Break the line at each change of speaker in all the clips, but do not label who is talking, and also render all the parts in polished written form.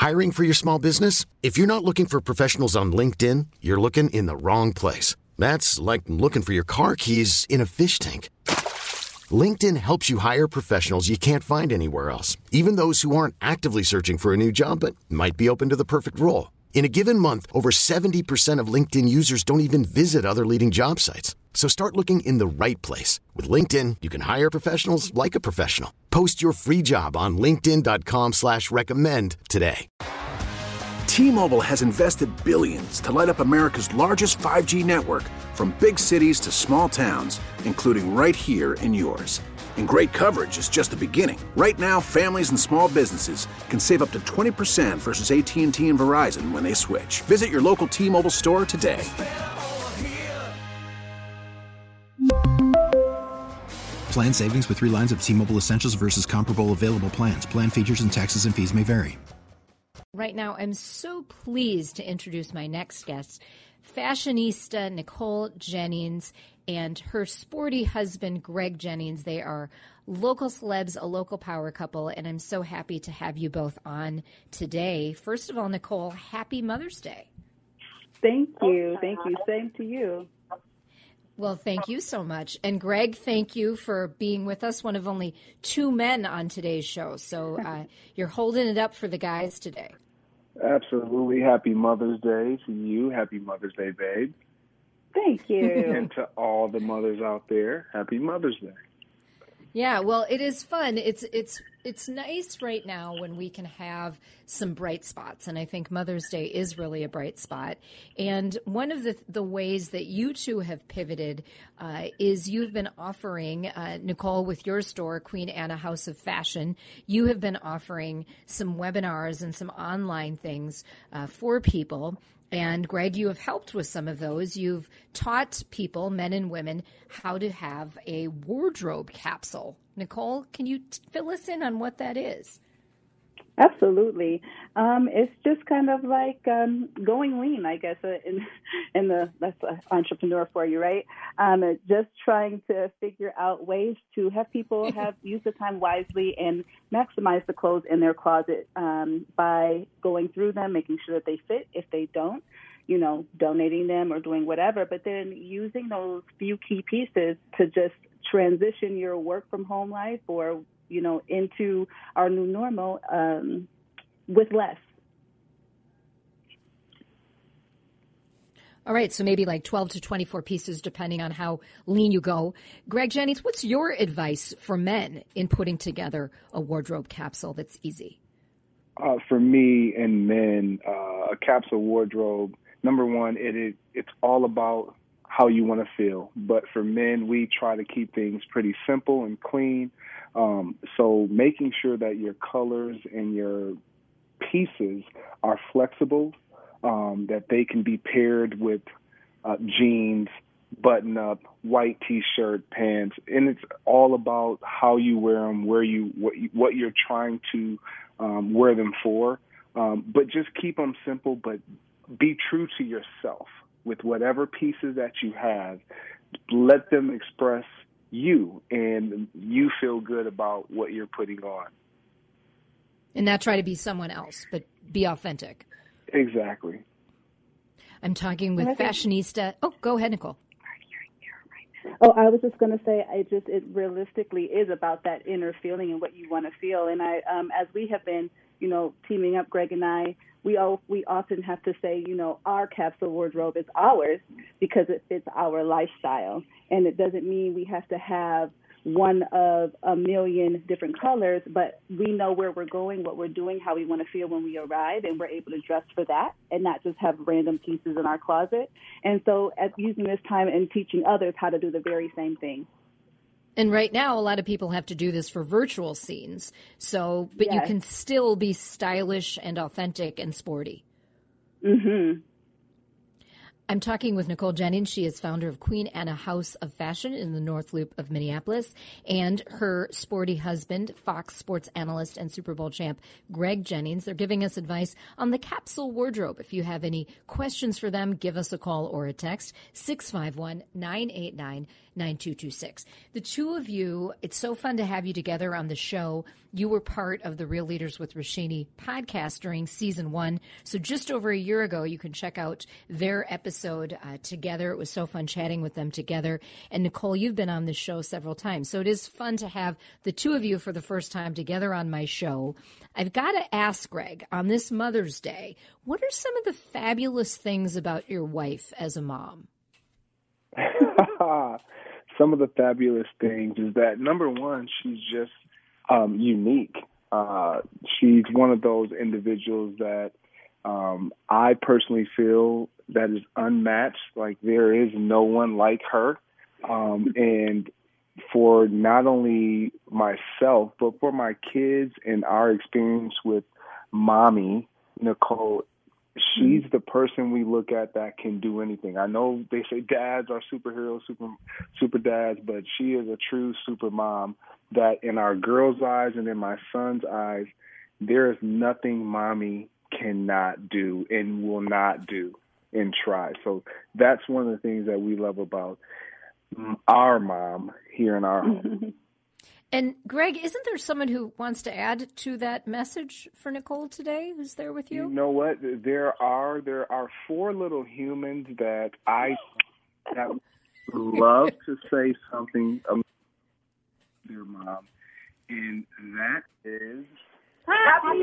Hiring for your small business? If you're not looking for professionals on LinkedIn, you're looking in the wrong place. That's like looking for your car keys in a fish tank. LinkedIn helps you hire professionals you can't find anywhere else, even those who aren't actively searching for a new job but might be open to the perfect role. In a given month, over 70% of LinkedIn users don't even visit other leading job sites. So start looking in the right place. With LinkedIn, you can hire professionals like a professional. Post your free job on linkedin.com/recommend today.
T-Mobile has invested billions to light up America's largest 5G network, from big cities to small towns, including right here in yours. And great coverage is just the beginning. Right now, families and small businesses can save up to 20% versus AT&T and Verizon when they switch. Visit your local T-Mobile store today.
Plan savings with 3 lines of T-Mobile Essentials versus comparable available plans. Plan features and taxes and fees may vary.
Right now, I'm so pleased to introduce my next guest, fashionista Nicole Jennings and her sporty husband, Greg Jennings. They are local celebs, a local power couple, and I'm so happy to have you both on today. First of all, Nicole, happy Mother's Day.
Thank you. Thank you. Same to you.
Well, thank you so much. And Greg, thank you for being with us, one of only 2 men on today's show. So you're holding it up for the guys today.
Absolutely. Happy Mother's Day to you. Happy Mother's Day, babe.
Thank you.
And to all the mothers out there, happy Mother's Day.
Yeah, well, it is fun. It's nice right now when we can have some bright spots, and I think Mother's Day is really a bright spot. And one of the ways that you two have pivoted is you've been offering, Nicole, with your store, Queen Anna House of Fashion, you have been offering some webinars and some online things for people. And Greg, you have helped with some of those. You've taught people, men and women, how to have a wardrobe capsule. Nicole, can you fill us in on what that is?
Absolutely. It's just kind of like going lean, I guess, that's an entrepreneur for you, right? Just trying to figure out ways to have people use the time wisely and maximize the clothes in their closet by going through them, making sure that they fit. If they don't, donating them or doing whatever, but then using those few key pieces to just transition your work from home life or into our new normal with less.
All right, so maybe like 12 to 24 pieces, depending on how lean you go. Greg Jennings, what's your advice for men in putting together a wardrobe capsule that's easy?
For me and men, a capsule wardrobe, number one, it's all about how you want to feel. But for men, we try to keep things pretty simple and clean. So making sure that your colors and your pieces are flexible, that they can be paired with jeans, button-up, white T-shirt, pants, and it's all about how you wear them, what you're trying to wear them for. But just keep them simple, but be true to yourself with whatever pieces that you have. Let them express you, and you feel good about what you're putting on.
And not try to be someone else, but be authentic.
Exactly.
I'm talking with fashionista. Oh, go ahead, Nicole.
Oh, I was just going to say, it realistically is about that inner feeling and what you want to feel. And as we have been, teaming up, Greg and I, we often have to say, our capsule wardrobe is ours because it fits our lifestyle. And it doesn't mean we have to have one of a million different colors, but we know where we're going, what we're doing, how we want to feel when we arrive, and we're able to dress for that and not just have random pieces in our closet. And so using this time and teaching others how to do the very same thing.
And right now, a lot of people have to do this for virtual scenes. So, but you can still be stylish and authentic and sporty.
Mm-hmm.
I'm talking with Nicole Jennings. She is founder of Queen Anna House of Fashion in the North Loop of Minneapolis, and her sporty husband, Fox Sports analyst and Super Bowl champ Greg Jennings. They're giving us advice on the capsule wardrobe. If you have any questions for them, give us a call or a text, 651-989-9226. The two of you, it's so fun to have you together on the show. You were part of the Real Leaders with Rashini podcast during season 1. So just over a year ago, you can check out their episode together. It was so fun chatting with them together. And Nicole, you've been on this show several times. So it is fun to have the two of you for the first time together on my show. I've got to ask, Greg, on this Mother's Day, what are some of the fabulous things about your wife as a mom?
Some of the fabulous things is that, number one, she's just unique. She's one of those individuals that I personally feel that is unmatched. Like, there is no one like her. And for not only myself, but for my kids and our experience with mommy, Nicole, she's the person we look at that can do anything. I know they say dads are superheroes, super dads, but she is a true super mom that in our girls' eyes and in my son's eyes, there is nothing mommy cannot do and will not do and try. So that's one of the things that we love about our mom here in our home.
And Greg, isn't there someone who wants to add to that message for Nicole today who's there with you?
You know what? There are 4 little humans that I love to say something about their mom, and that is
Happy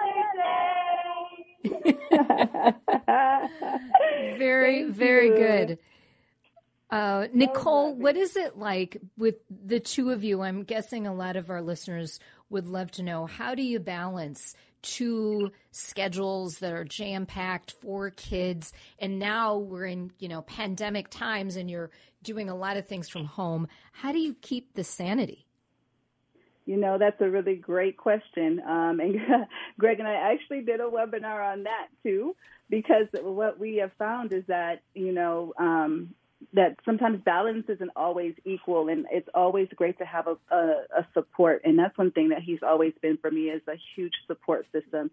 Mother's Day!
Very, very good. Nicole, what is it like with the two of you? I'm guessing a lot of our listeners would love to know, how do you balance 2 schedules that are jam-packed, 4 kids, and now we're in, pandemic times and you're doing a lot of things from home. How do you keep the sanity?
That's a really great question. And Greg and I actually did a webinar on that too, because what we have found is that, that sometimes balance isn't always equal, and it's always great to have a support. And that's one thing that he's always been for me, is a huge support system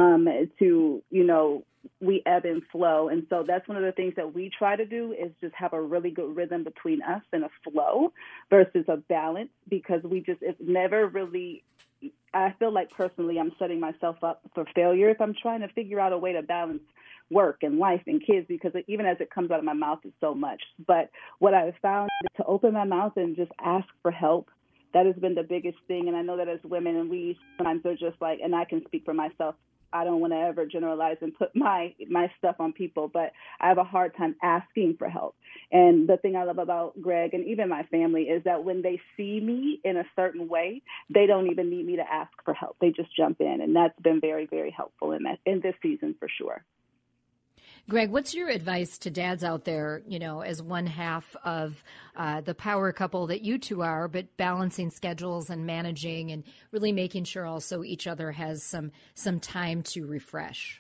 we ebb and flow. And so that's one of the things that we try to do, is just have a really good rhythm between us and a flow versus a balance, because it's never really, I feel like personally I'm setting myself up for failure if I'm trying to figure out a way to balance work and life and kids, because even as it comes out of my mouth, it's so much. But what I've found is to open my mouth and just ask for help. That has been the biggest thing. And I know that as women, and we sometimes are just like, and I can speak for myself, I don't want to ever generalize and put my stuff on people, but I have a hard time asking for help. And the thing I love about Greg and even my family is that when they see me in a certain way, they don't even need me to ask for help. They just jump in. And that's been very, very helpful in this season for sure.
Greg, what's your advice to dads out there, as one half of the power couple that you two are, but balancing schedules and managing and really making sure also each other has some time to refresh?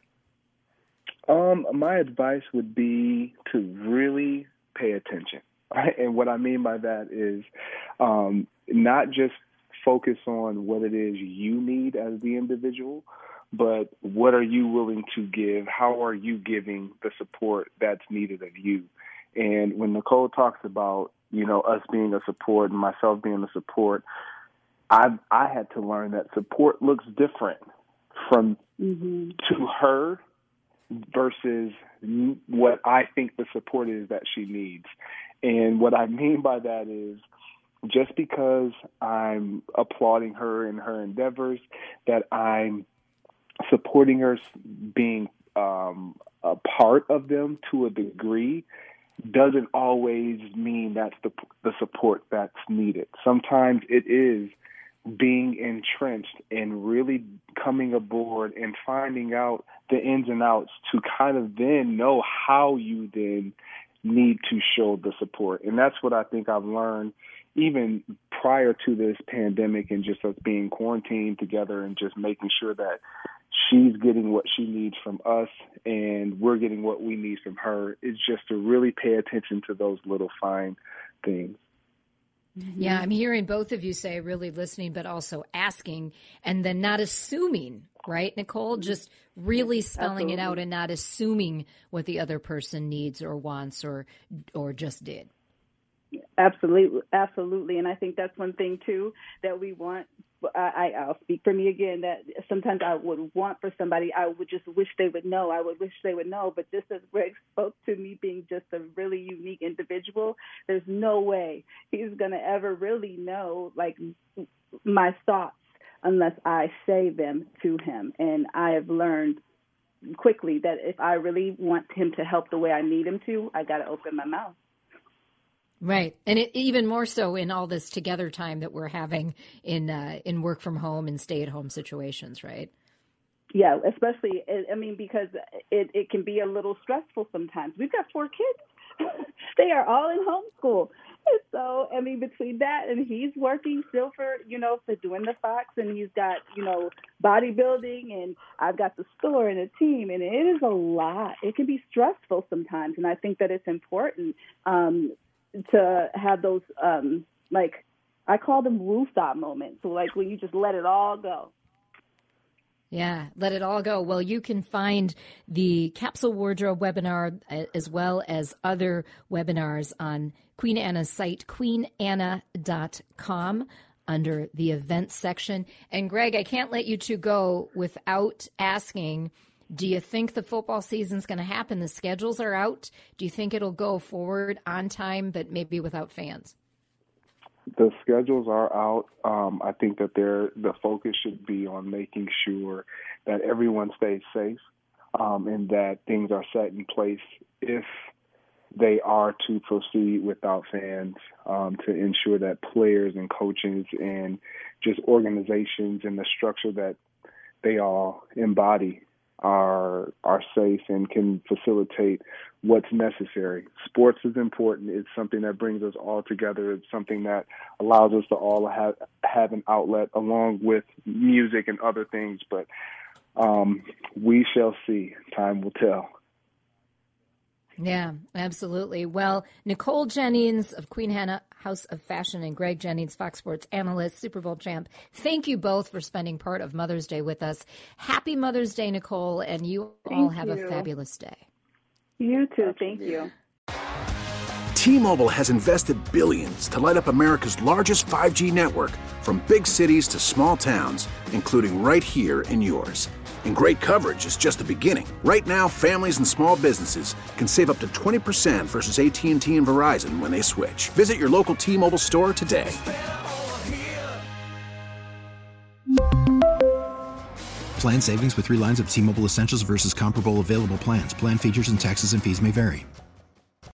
My advice would be to really pay attention. Right? And what I mean by that is not just focus on what it is you need as the individual, but what are you willing to give? How are you giving the support that's needed of you? And when Nicole talks about, us being a support and myself being a support, I had to learn that support looks different from to her versus what I think the support is that she needs. And what I mean by that is, just because I'm applauding her in her endeavors, that I'm supporting her, being a part of them to a degree, doesn't always mean that's the support that's needed. Sometimes it is being entrenched and really coming aboard and finding out the ins and outs to kind of then know how you then need to show the support. And that's what I think I've learned even prior to this pandemic and just us being quarantined together and just making sure that she's getting what she needs from us, and we're getting what we need from her. It's just to really pay attention to those little fine things.
Yeah, I'm hearing both of you say really listening, but also asking, and then not assuming, right, Nicole? Just really spelling it out and not assuming what the other person needs or wants or just did.
Absolutely. And I think that's one thing, too, that we want. I'll speak for me again, that sometimes I would want for somebody, I would just wish they would know. I would wish they would know. But just as Greg spoke to me being just a really unique individual, there's no way he's going to ever really know, like, my thoughts unless I say them to him. And I have learned quickly that if I really want him to help the way I need him to, I got to open my mouth.
Right. And even more so in all this together time that we're having in work from home and stay at home situations, right?
Yeah, especially, I mean, because it can be a little stressful sometimes. We've got 4 kids. They are all in homeschool. And so, I mean, between that and he's working still for doing the Fox, and he's got, bodybuilding, and I've got the store and a team, and it is a lot. It can be stressful sometimes. And I think that it's important to have those, like, I call them rooftop moments. So, like, when you just let it all go.
Yeah, let it all go. Well, you can find the Capsule Wardrobe webinar as well as other webinars on Queen Anna's site, queenanna.com, under the events section. And, Greg, I can't let you two go without asking, do you think the football season's going to happen? The schedules are out. Do you think it'll go forward on time, but maybe without fans?
The schedules are out. I think that the focus should be on making sure that everyone stays safe and that things are set in place if they are to proceed without fans, to ensure that players and coaches and just organizations and the structure that they all embody are safe and can facilitate what's necessary. Sports is important. It's something that brings us all together. It's something that allows us to all have an outlet along with music and other things. But we shall see. Time will tell.
Yeah, absolutely. Well, Nicole Jennings of Queen Anna House of Fashion and Greg Jennings, Fox Sports analyst, Super Bowl champ, thank you both for spending part of Mother's Day with us. Happy Mother's Day, Nicole, and you all have a fabulous day.
You too. Thank you.
T-Mobile has invested billions to light up America's largest 5G network, from big cities to small towns, including right here in yours. And great coverage is just the beginning. Right now, families and small businesses can save up to 20% versus AT&T and Verizon when they switch. Visit your local T-Mobile store today.
Plan savings with 3 lines of T-Mobile Essentials versus comparable available plans. Plan features and taxes and fees may vary.